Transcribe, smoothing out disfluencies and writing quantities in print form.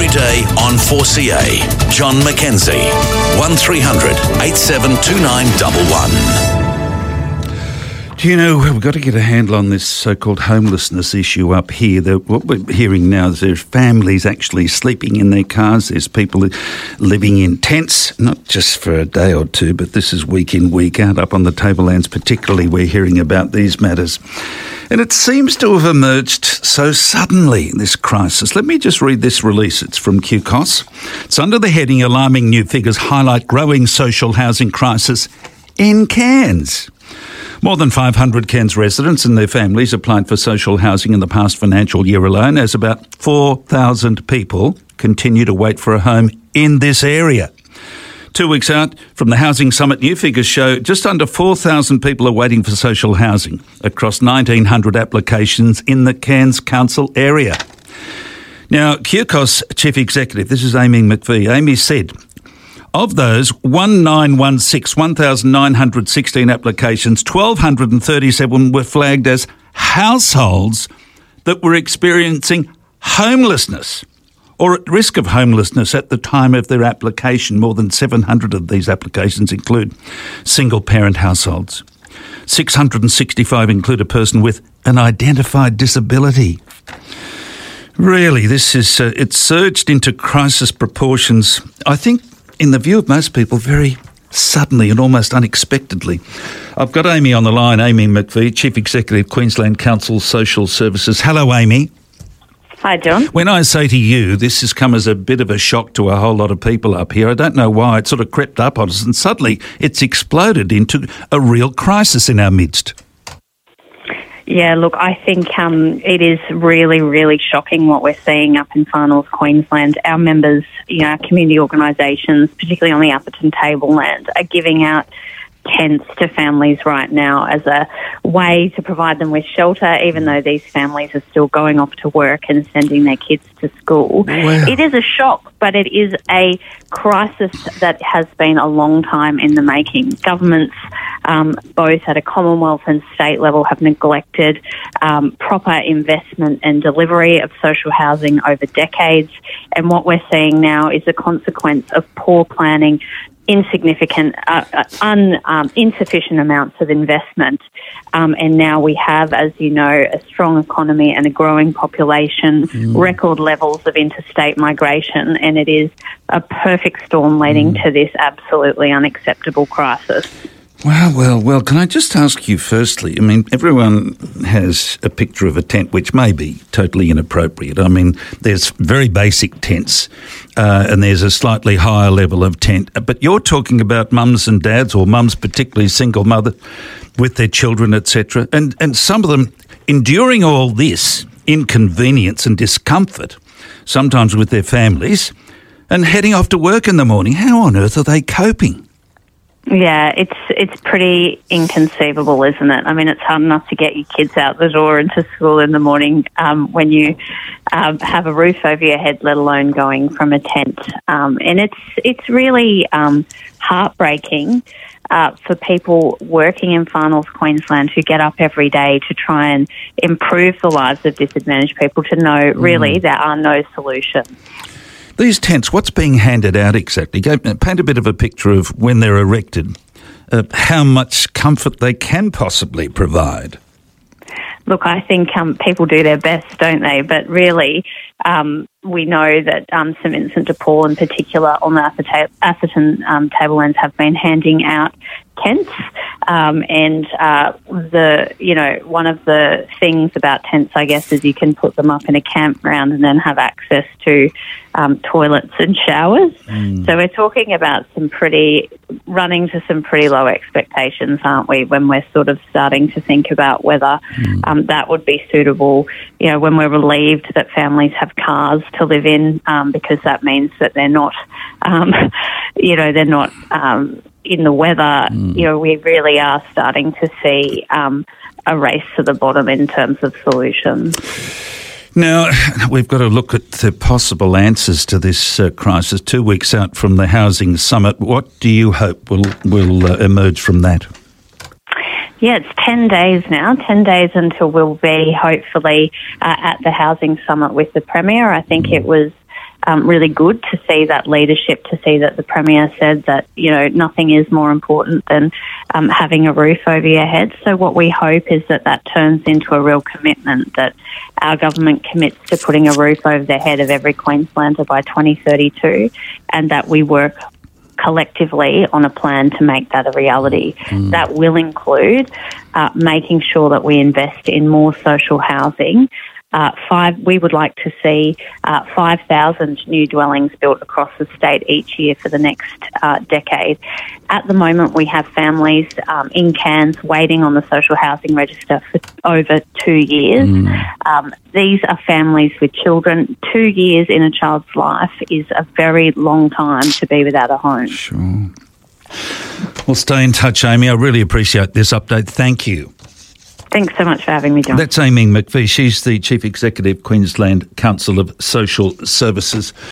every day on 4CA. John McKenzie, 1300 872911. Do you know, we've got to get a handle on this so-called homelessness issue up here. What we're hearing now is there's families actually sleeping in their cars. There's people living in tents, not just for a day or two, but this is week in, week out. Up on the Tablelands particularly, we're hearing about these matters. And it seems to have emerged so suddenly, this crisis. Let me just read this release. It's from QCOS. It's under the heading, Alarming New Figures Highlight Growing Social Housing Crisis in Cairns. More than 500 Cairns residents and their families applied for social housing in the past financial year alone, as about 4,000 people continue to wait for a home in this area. 2 weeks out from the Housing Summit, new figures show just under 4,000 people are waiting for social housing across 1,900 applications in the Cairns Council area. Now, QCOS Chief Executive, this is Amy McVie. Amy said, of those 1,916 applications, 1,237 were flagged as households that were experiencing homelessness or at risk of homelessness at the time of their application. More than 700 of these applications include single-parent households. 665 include a person with an identified disability. Really, this is it's surged into crisis proportions, I think, in the view of most people, very suddenly and almost unexpectedly. I've got Amy on the line, Amy McVie, Chief Executive, Queensland Council Social Services. Hello, Amy. Hi, John. When I say to you, this has come as a bit of a shock to a whole lot of people up here. I don't know why. It sort of crept up on us and suddenly it's exploded into a real crisis in our midst. Yeah, look, I think it is really, really shocking what we're seeing up in Far North Queensland. Our members, our community organisations, particularly on the Atherton Tableland, are giving out tents to families right now as a way to provide them with shelter, even though these families are still going off to work and sending their kids to school. Wow. It is a shock, but it is a crisis that has been a long time in the making. Governments, both at a Commonwealth and state level, have neglected proper investment and delivery of social housing over decades. And what we're seeing now is a consequence of poor planning, insufficient amounts of investment. And now we have, as you know, a strong economy and a growing population, record levels of interstate migration, and it is a perfect storm leading to this absolutely unacceptable crisis. Well, can I just ask you firstly, I mean, everyone has a picture of a tent which may be totally inappropriate. I mean, there's very basic tents and there's a slightly higher level of tent. But you're talking about mums and dads, or mums particularly single mother with their children, etc. And some of them enduring all this inconvenience and discomfort, sometimes with their families, and heading off to work in the morning. How on earth are they coping? Yeah, it's pretty inconceivable, isn't it? I mean, it's hard enough to get your kids out the door and to school in the morning when you have a roof over your head, let alone going from a tent. And it's really heartbreaking for people working in Far North Queensland who get up every day to try and improve the lives of disadvantaged people to know really there are no solutions. These tents, what's being handed out exactly? Paint a bit of a picture of when they're erected, how much comfort they can possibly provide. Look, I think people do their best, don't they? But really, we know that St Vincent de Paul in particular on the Atherton Tablelands have been handing out tents. And one of the things about tents, I guess, is you can put them up in a campground and then have access to toilets and showers. So we're talking about running to some pretty low expectations, aren't we, when we're sort of starting to think about whether that would be suitable, when we're relieved that families have cars to live in, because that means that they're not, they're not in the weather. We really are starting to see a race to the bottom in terms of solutions. Now, we've got to look at the possible answers to this crisis. 2 weeks out from the Housing Summit, what do you hope will emerge from that? Yeah, it's 10 days now, 10 days until we'll be hopefully at the Housing Summit with the Premier. I think it was really good to see that leadership, to see that the Premier said that, nothing is more important than having a roof over your head. So what we hope is that turns into a real commitment, that our government commits to putting a roof over the head of every Queenslander by 2032, and that we work collectively on a plan to make that a reality. That will include making sure that we invest in more social housing. We would like to see 5,000 new dwellings built across the state each year for the next decade. At the moment, we have families in Cairns waiting on the social housing register for over 2 years. These are families with children. 2 years in a child's life is a very long time to be without a home. Sure. Well, stay in touch, Amy. I really appreciate this update. Thank you. Thanks so much for having me, John. That's Amy McPhee. She's the Chief Executive, Queensland Council of Social Services.